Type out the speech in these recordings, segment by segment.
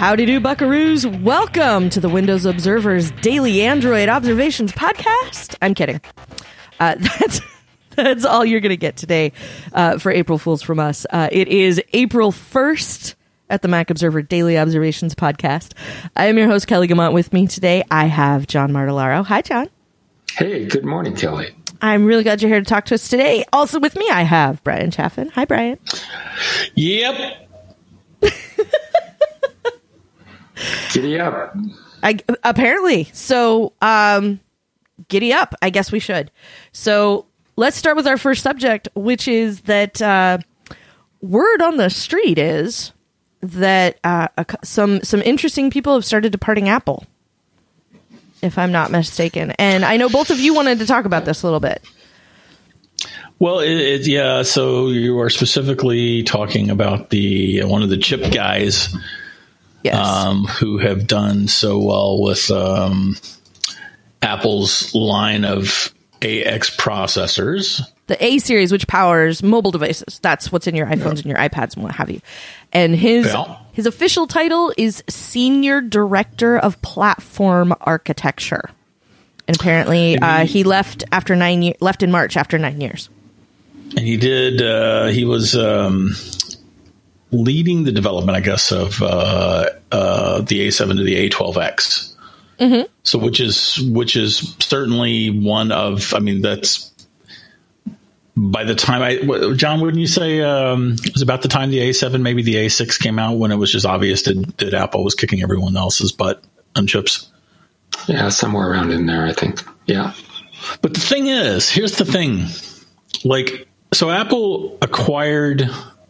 Howdy do, buckaroos. Welcome to the Windows Observer's Daily Android Observations Podcast. I'm kidding. That's all you're going to get today for April Fools from us. It is April 1st at the Mac Observer Daily Observations Podcast. I am your host, Kelly Guimont. With me today, I have John Martellaro. Hi, John. Hey, good morning, Kelly. I'm really glad you're here to talk to us today. Also with me, I have Brian Chaffin. Hi, Brian. Yep. Giddy up. Apparently. So, giddy up. I guess we should. So, let's start with our first subject, which is that word on the street is that some interesting people have started departing Apple, if I'm not mistaken. And I know both of you wanted to talk about this a little bit. Well, yeah. So you are specifically talking about one of the chip guys, yes, who have done so well with Apple's line of AX processors. The A series, which powers mobile devices. That's what's in your iPhones and your iPads and what have you. And his official title is Senior Director of Platform Architecture. And apparently he left in March after 9 years. And he was leading the development, I guess, of the A7 to the A12X. Mm-hmm. So which is certainly one of, I mean, that's by the time John, wouldn't you say it was about the time the A7, maybe the A6 came out, when it was just obvious that Apple was kicking everyone else's butt on chips? Yeah, somewhere around in there, I think. Yeah. But the thing is, here's the thing. So Apple acquired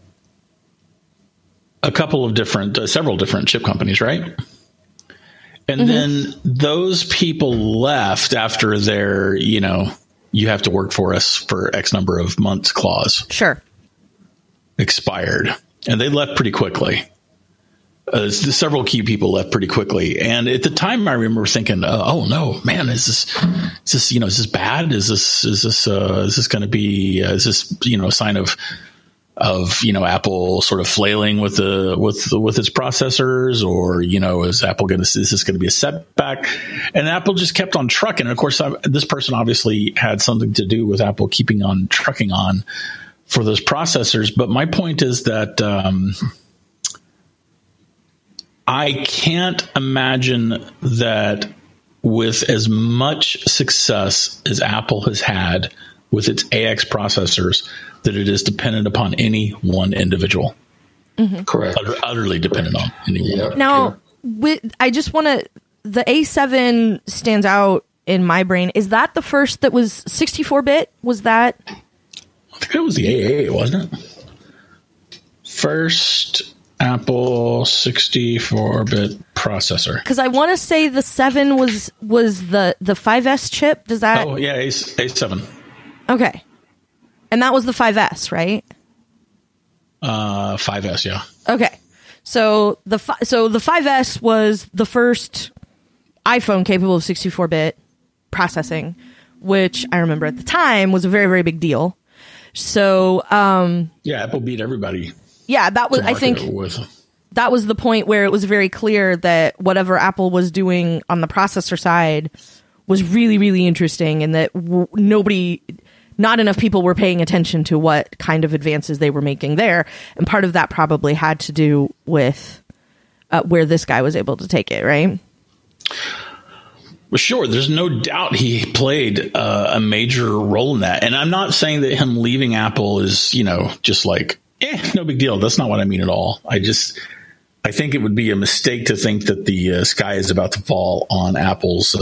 several different chip companies, right? And then those people left after their, you have to work for us for X number of months clause. Sure. Expired. And they left pretty quickly. Several key people left pretty quickly. And at the time, I remember thinking, oh no, man, is this bad? Is this going to be, a sign of Apple sort of flailing with its processors, or, is this going to be a setback? And Apple just kept on trucking. And of course, this person obviously had something to do with Apple keeping on trucking on for those processors. But my point is that, I can't imagine that with as much success as Apple has had with its AX processors, that it is dependent upon any one individual. Mm-hmm. Correct. Utterly dependent on anyone. Yep. Now, the A7 stands out in my brain. Is that the first that was 64-bit? Was that? I think it was the A8, wasn't it? First Apple 64-bit processor. Because I want to say the 7 was the 5S chip. Does that? Oh yeah, A7. Okay, and that was the 5S, right? 5S, yeah. Okay, so the 5S was the first iPhone capable of 64-bit processing, which I remember at the time was a very, very big deal. So yeah, Apple beat everybody. Yeah, that was, I think, that was the point where it was very clear that whatever Apple was doing on the processor side was really, really interesting, and that not enough people were paying attention to what kind of advances they were making there. And part of that probably had to do with where this guy was able to take it, right? Well, sure. There's no doubt he played a major role in that. And I'm not saying that him leaving Apple is, just like, no big deal. That's not what I mean at all. I think it would be a mistake to think that the sky is about to fall on Apple's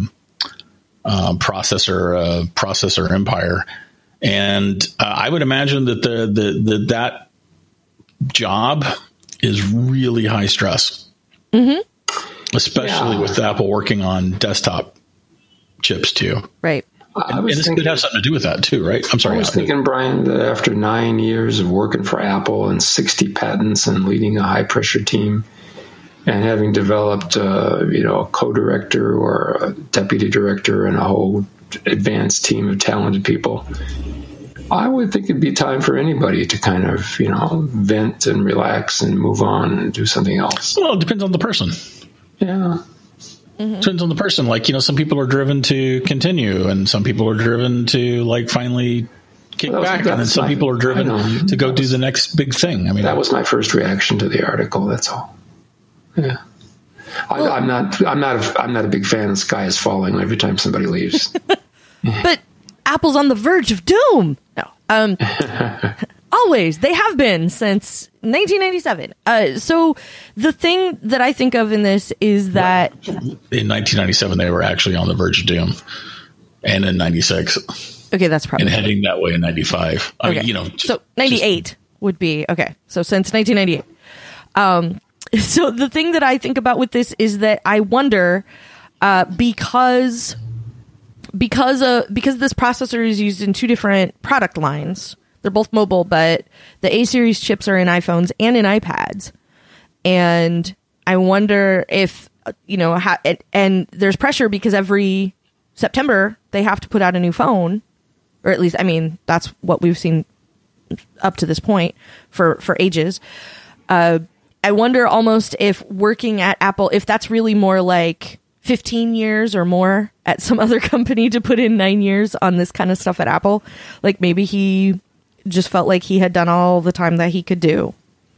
processor empire. And I would imagine that that job is really high stress, especially with Apple working on desktop chips too. Right. And this could have something to do with that too, right? I'm sorry. I was thinking, Brian, that after 9 years of working for Apple and 60 patents and leading a high-pressure team and having developed, a co-director or a deputy director and a whole advanced team of talented people, I would think it'd be time for anybody to kind of, vent and relax and move on and do something else. Well, it depends on the person. Yeah. Mm-hmm. Depends on the person. Like, some people are driven to continue, and some people are driven to like finally kick back, and then some people are driven to go do the next big thing. I mean, that was my first reaction to the article. That's all. Yeah. I'm not a big fan of Sky is Falling every time somebody leaves. But Apple's on the verge of doom. No. Always. They have been since 1997. So the thing that I think of in this is that in 1997 they were actually on the verge of doom, and in 96. Okay, that's probably and heading that way in 95. Okay. I mean, so 98 would be okay. So since 1998. So the thing that I think about with this is that I wonder, because this processor is used in two different product lines. They're both mobile, but the A series chips are in iPhones and in iPads. And I wonder if, and there's pressure because every September they have to put out a new phone, or at least, I mean, that's what we've seen up to this point for ages. I wonder almost if working at Apple, if that's really more like 15 years or more at some other company to put in 9 years on this kind of stuff at Apple. Like maybe he just felt like he had done all the time that he could do.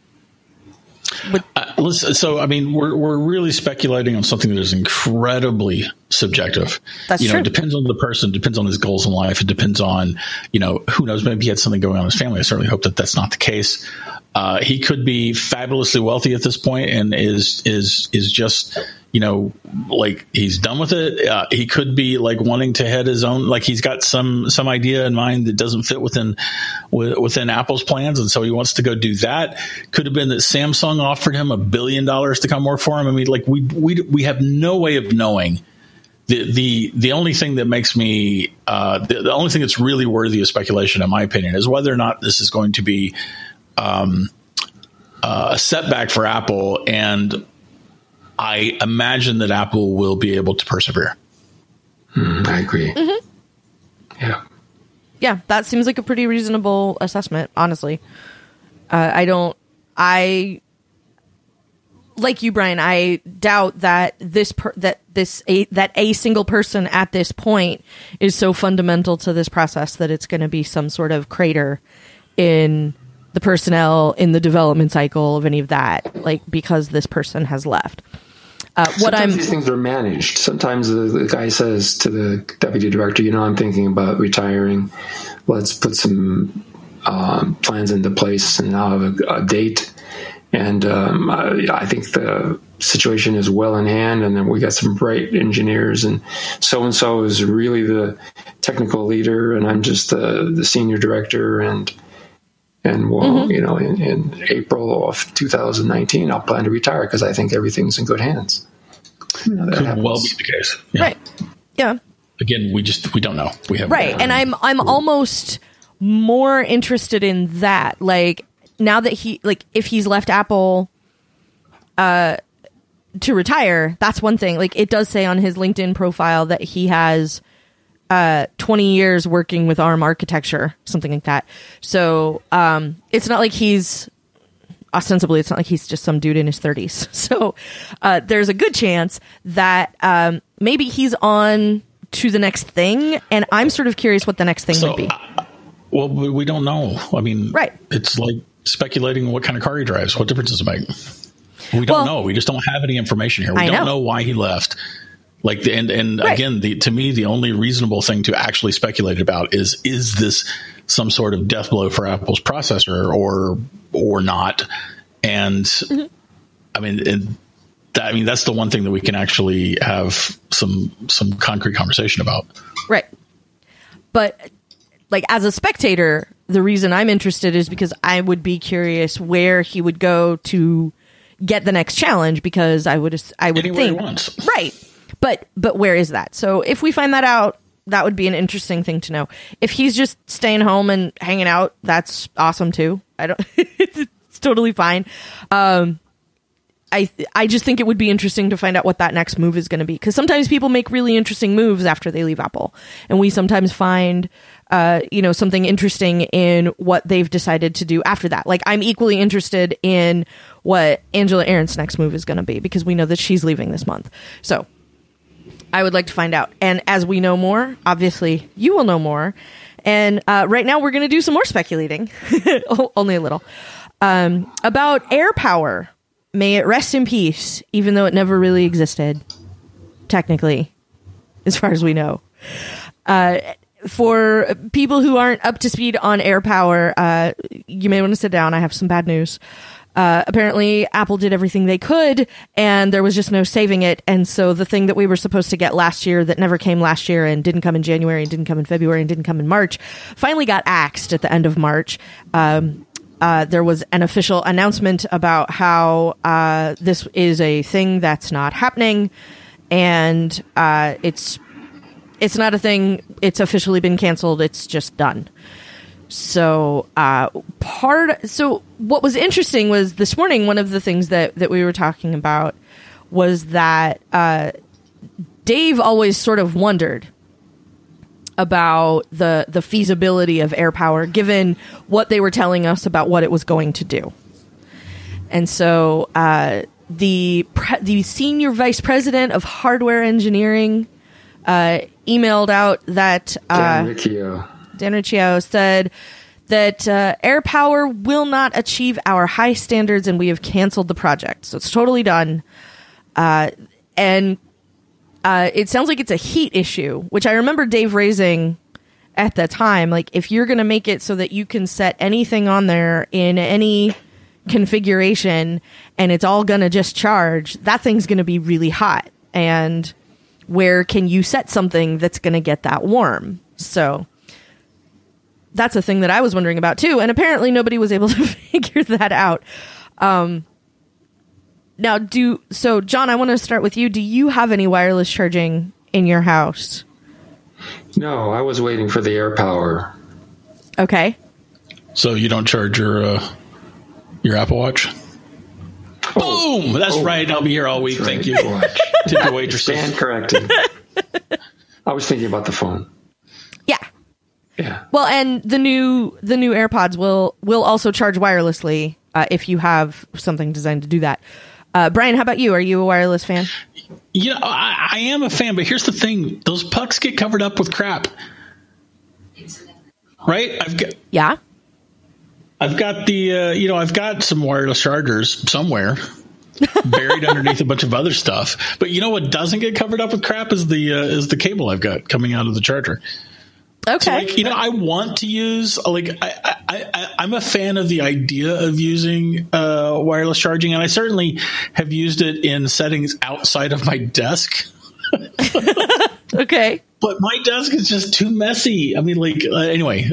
Listen, so, I mean, we're really speculating on something that is incredibly subjective. That's true. It depends on the person, depends on his goals in life. It depends on, who knows, maybe he had something going on in his family. I certainly hope that that's not the case. He could be fabulously wealthy at this point and is just, like he's done with it. He could be like wanting to head his own, like he's got some idea in mind that doesn't fit within Apple's plans. And so he wants to go do that. Could have been that Samsung offered him $1 billion to come work for him. I mean, like we have no way of knowing. The only thing that makes me, the only thing that's really worthy of speculation, in my opinion, is whether or not this is going to be, a setback for Apple, and I imagine that Apple will be able to persevere. I agree. Mm-hmm. Yeah, that seems like a pretty reasonable assessment, honestly. Like you, Brian, I doubt that a single person at this point is so fundamental to this process that it's going to be some sort of crater in the personnel, in the development cycle of any of that, like because this person has left. Sometimes these things are managed. Sometimes the guy says to the deputy director, I'm thinking about retiring. Let's put some plans into place, and I'll have a date. And I think the situation is well in hand, and then we got some bright engineers, and so is really the technical leader, and I'm just the senior director, and we'll, in April of 2019, I'll plan to retire because I think everything's in good hands. Could well be the case. Yeah. Right. Yeah. Again, we don't know. We have right, and I'm almost more interested in that. Like now that if he's left Apple to retire, that's one thing. Like it does say on his LinkedIn profile that he has 20 years working with ARM architecture, something like that. So it's not like he's just some dude in his 30s. So there's a good chance that maybe he's on to the next thing, and I'm sort of curious what the next thing would be. Well, we don't know. I mean, right. It's like speculating what kind of car he drives. What difference does it make? We don't know. We just don't have any information here. We don't know why he left. Like, and right. Again, to me, the only reasonable thing to actually speculate about is this some sort of death blow for Apple's processor or not? And I mean, that's the one thing that we can actually have some concrete conversation about. Right. But like as a spectator, the reason I'm interested is because I would be curious where he would go to get the next challenge, because I would anywhere think he wants. Right. But where is that? So if we find that out, that would be an interesting thing to know. If he's just staying home and hanging out, that's awesome too. It's totally fine. I just think it would be interesting to find out what that next move is going to be, because sometimes people make really interesting moves after they leave Apple, and we sometimes find something interesting in what they've decided to do after that. Like, I'm equally interested in what Angela Ahrendt's next move is going to be, because we know that she's leaving this month. So I would like to find out. And as we know more, obviously you will know more. And right now we're going to do some more speculating, only a little, about AirPower. May it rest in peace, even though it never really existed, technically, as far as we know. For people who aren't up to speed on AirPower, you may want to sit down. I have some bad news. Apparently, Apple did everything they could, and there was just no saving it. And so the thing that we were supposed to get last year that never came last year and didn't come in January and didn't come in February and didn't come in March finally got axed at the end of March. There was an official announcement about how this is a thing that's not happening, and it's not a thing. It's officially been canceled. It's just done. So what was interesting was this morning, one of the things that we were talking about was that Dave always sort of wondered about the feasibility of AirPower, given what they were telling us about what it was going to do. And so the senior vice president of hardware engineering emailed out that Dan Riccio said that AirPower will not achieve our high standards, and we have canceled the project. So it's totally done. And it sounds like it's a heat issue, which I remember Dave raising at the time. Like, if you're going to make it so that you can set anything on there in any configuration and it's all going to just charge, that thing's going to be really hot. And where can you set something that's going to get that warm? So that's a thing that I was wondering about too. And apparently nobody was able to figure that out. Now, John, I want to start with you. Do you have any wireless charging in your house? No, I was waiting for the AirPower. Okay. So you don't charge your Apple Watch? Boom! That's right. I'll be here all week. Thank you. Tip your waitresses. Stand corrected. I was thinking about the phone. Yeah. Yeah. Well, and the new AirPods will also charge wirelessly if you have something designed to do that. Brian, how about you? Are you a wireless fan? You know, I am a fan, but here's the thing: those pucks get covered up with crap, right? I've got some wireless chargers somewhere buried underneath a bunch of other stuff. But you know what doesn't get covered up with crap is the cable I've got coming out of the charger. Okay. So, I want to use, I'm a fan of the idea of using wireless charging, and I certainly have used it in settings outside of my desk. Okay. But my desk is just too messy. I mean, anyway,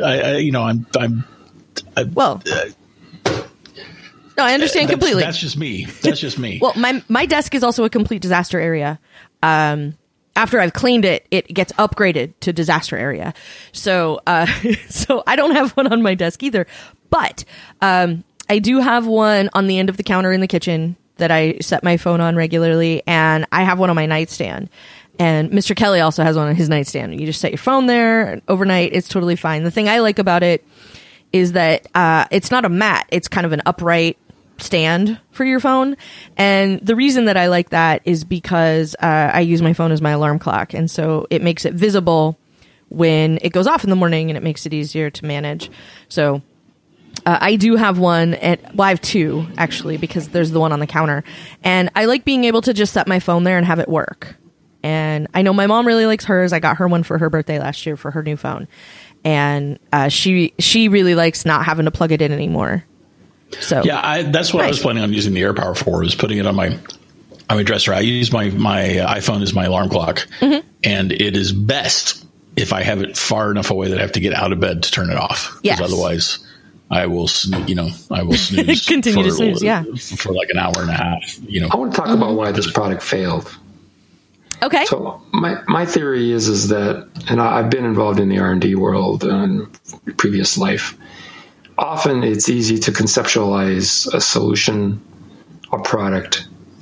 no, I understand completely. That's just me. Well, my desk is also a complete disaster area. After I've cleaned it, it gets upgraded to disaster area. So I don't have one on my desk either. But I do have one on the end of the counter in the kitchen that I set my phone on regularly, and I have one on my nightstand. And Mr. Kelly also has one on his nightstand. You just set your phone there overnight. It's totally fine. The thing I like about it is that it's not a mat. It's kind of an upright stand for your phone. And the reason that I like that is because I use my phone as my alarm clock. And so it makes it visible when it goes off in the morning, and it makes it easier to manage. So I do have one. I have two, actually, because there's the one on the counter. And I like being able to just set my phone there and have it work. And I know my mom really likes hers. I got her one for her birthday last year for her new phone. And she really likes not having to plug it in anymore. So yeah, that's what I was planning on using the AirPower for, is putting it on my dresser. I use my iPhone as my alarm clock, and it is best if I have it far enough away that I have to get out of bed to turn it off. Yes. Otherwise, I will snooze. Continue to snooze, for like an hour and a half. I want to talk about why this product failed. Okay. So my theory is that, and I've been involved in the R&D world in previous life. Often it's easy to conceptualize a solution, a product,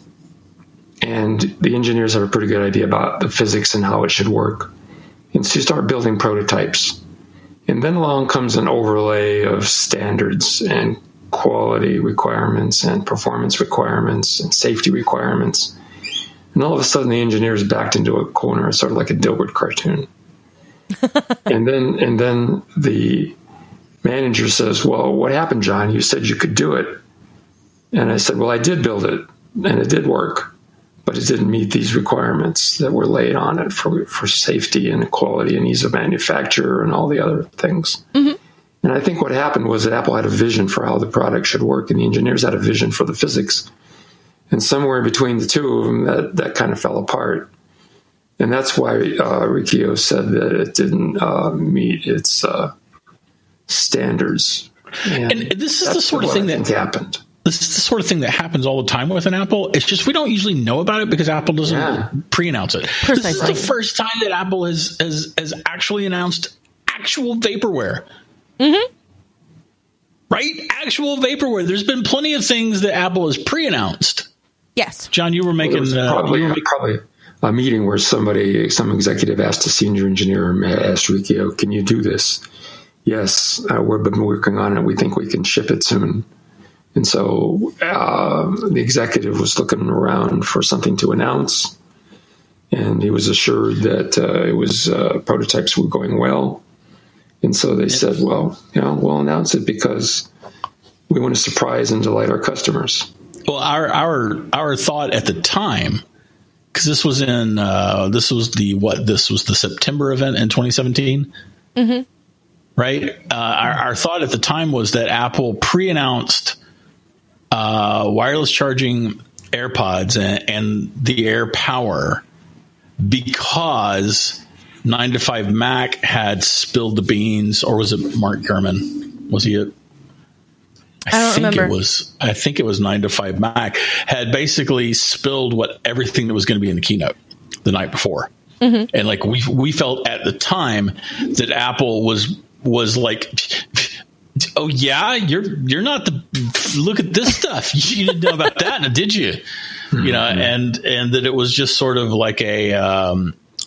and the engineers have a pretty good idea about the physics and how it should work. And so you start building prototypes. And then along comes an overlay of standards and quality requirements and performance requirements and safety requirements. And all of a sudden the engineers backed into a corner, sort of like a Dilbert cartoon. and then the manager says, well, what happened, John? You said you could do it. And I said, well, I did build it, and it did work, but it didn't meet these requirements that were laid on it for safety and quality and ease of manufacture and all the other things. Mm-hmm. And I think what happened was that Apple had a vision for how the product should work, and the engineers had a vision for the physics. And somewhere between the two of them, that kind of fell apart. And that's why Riccio said that it didn't meet its standards. And this is the sort of thing that happened. This is the sort of thing that happens all the time with an Apple. It's just we don't usually know about it because Apple doesn't pre-announce it. Precisely. This is the first time that Apple has actually announced actual vaporware. Mm-hmm. Right? Actual vaporware. There's been plenty of things that Apple has pre-announced. Yes. John, you were making... probably a meeting where some executive asked a senior engineer, asked Riccio, can you do this? Yes, we've been working on it. We think we can ship it soon. And so the executive was looking around for something to announce, and he was assured that prototypes were going well. And so they said, well, we'll announce it because we want to surprise and delight our customers. Well, our thought at the time, because this was the September event in 2017, mm-hmm. right? Our thought at the time was that Apple pre-announced wireless charging AirPods and the AirPower because 9to5Mac had spilled the beans, or was it Mark Gurman? Was he it? I don't remember. I think it was 9to5Mac had basically spilled everything that was going to be in the keynote the night before. Mm-hmm. And like we felt at the time that Apple was like, oh yeah, you're not look at this stuff. You didn't know about that, did you? Mm-hmm. You know, and that it was just sort of like a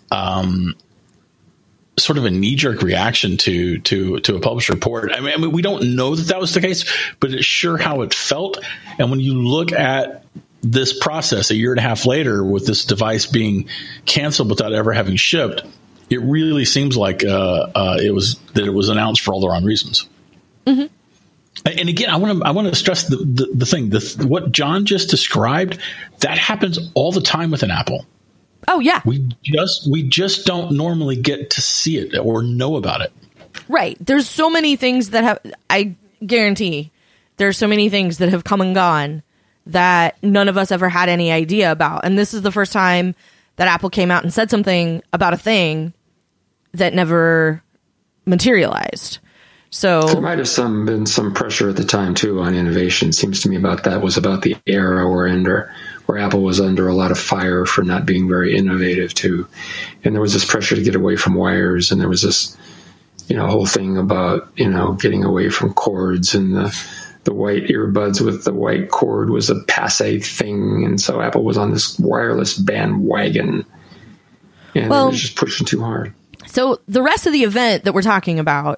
sort of a knee-jerk reaction to a publisher report. I mean, we don't know that was the case, but it's sure how it felt. And when you look at this process a year and a half later with this device being canceled without ever having shipped, it really seems like it was announced for all the wrong reasons. Mm-hmm. And again, I want to stress the thing, what John just described, that happens all the time with an Apple. Oh yeah. We just don't normally get to see it or know about it. Right. There's so many things I guarantee there's so many things that have come and gone that none of us ever had any idea about. And this is the first time that Apple came out and said something about a thing that never materialized. So there might have been some pressure at the time too on innovation. Seems to me about the era we're under, where Apple was under a lot of fire for not being very innovative too. And there was this pressure to get away from wires, and there was this, whole thing about, getting away from cords, and the white earbuds with the white cord was a passé thing. And so Apple was on this wireless bandwagon, and it was just pushing too hard. So the rest of the event that we're talking about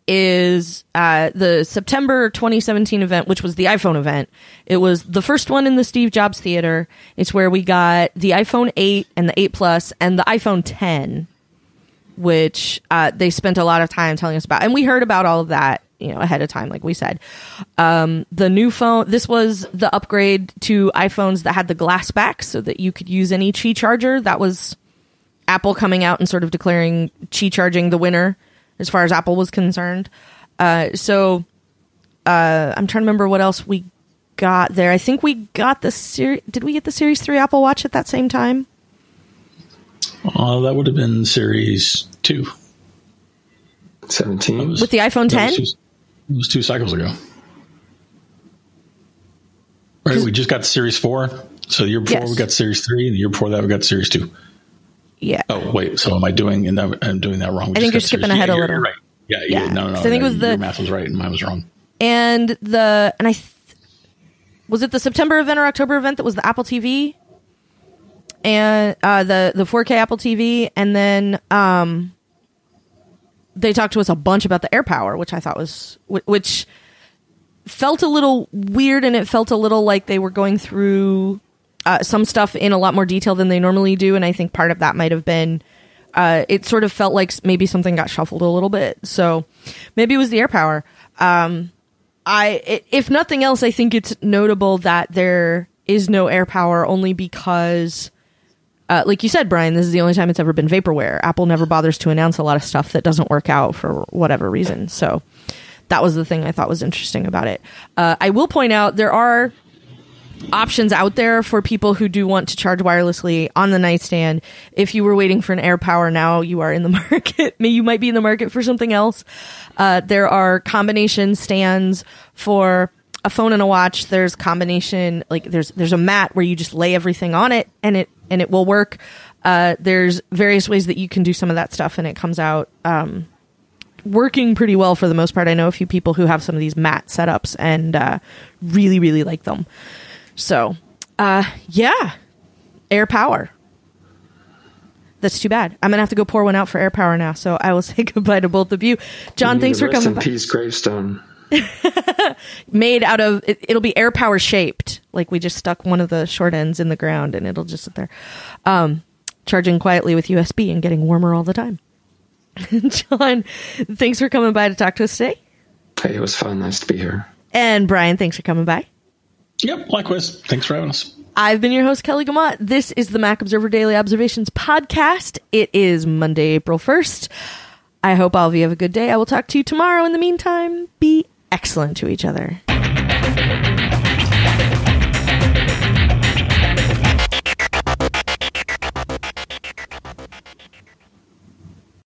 is the September 2017 event, which was the iPhone event. It was the first one in the Steve Jobs Theater. It's where we got the iPhone 8 and the 8 Plus and the iPhone 10, which they spent a lot of time telling us about. And we heard about all of that, ahead of time, like we said. The new phone, this was the upgrade to iPhones that had the glass back so that you could use any Qi charger. That was Apple coming out and sort of declaring Qi charging the winner as far as Apple was concerned. So I'm trying to remember what else we got there. I think we got did we get the Series 3 Apple Watch at that same time? That would have been Series 2. 17. With the iPhone 10? It was 2 cycles ago. Right, we just got the Series 4. So the year before we got Series 3, and the year before that we got Series 2. Yeah. Oh, wait. So am I doing that? I'm doing that wrong. I think you're skipping ahead a little. You're right. Yeah. No. So I think it was your math was right and mine was wrong. And was it the September event or October event that was the Apple TV? and the 4K Apple TV, and then they talked to us a bunch about the AirPower, which I thought was which felt a little weird, and it felt a little like they were going through some stuff in a lot more detail than they normally do, and I think part of that might have been it sort of felt like maybe something got shuffled a little bit, so maybe it was the AirPower. If nothing else, I think it's notable that there is no AirPower only because, like you said, Brian, this is the only time it's ever been vaporware. Apple never bothers to announce a lot of stuff that doesn't work out for whatever reason. So that was the thing I thought was interesting about it. I will point out there are options out there for people who do want to charge wirelessly on the nightstand. If you were waiting for an AirPower, now you are in the market. You might be in the market for something else. There are combination stands for a phone and a watch. There's combination, like there's a mat where you just lay everything on it and it will work. There's various ways that you can do some of that stuff, and it comes out working pretty well for the most part. I know a few people who have some of these mat setups and really, really like them. So, yeah, AirPower. That's too bad. I'm going to have to go pour one out for AirPower now, so I will say goodbye to both of you. John, thanks for coming by. Rest in peace gravestone. Made out of, it'll be AirPower shaped. Like we just stuck one of the short ends in the ground and it'll just sit there. Charging quietly with USB and getting warmer all the time. John, thanks for coming by to talk to us today. Hey, it was fun. Nice to be here. And Brian, thanks for coming by. Yep, likewise. Thanks for having us. I've been your host, Kelly Guimont. This is the Mac Observer Daily Observations podcast. It is Monday, April 1st. I hope all of you have a good day. I will talk to you tomorrow. In the meantime, be excellent to each other.